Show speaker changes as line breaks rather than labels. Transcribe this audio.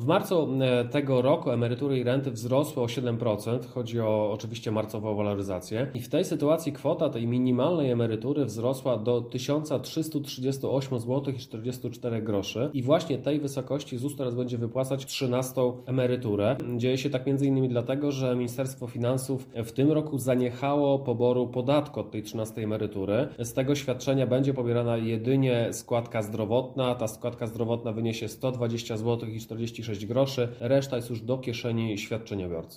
marcu tego roku emerytury i renty wzrosły o 7%. Chodzi o oczywiście marcową waloryzację. I w tej sytuacji kwota tej minimalnej emerytury wzrosła do 1338 zł i 44 groszy. I właśnie tej wysokości ZUS teraz będzie wypłacać 13 emeryturę. Dzieje się tak m.in. dlatego, że Ministerstwo Finansów w tym roku zaniechało poboru podatku od tej 13 emerytury. Z tego świadczenia będzie pobierana jedynie składka zdrowotna. Ta składka zdrowotna wyniesie 120 zł i 46 groszy. Reszta jest już do kieszeni świadczeniobiorcy.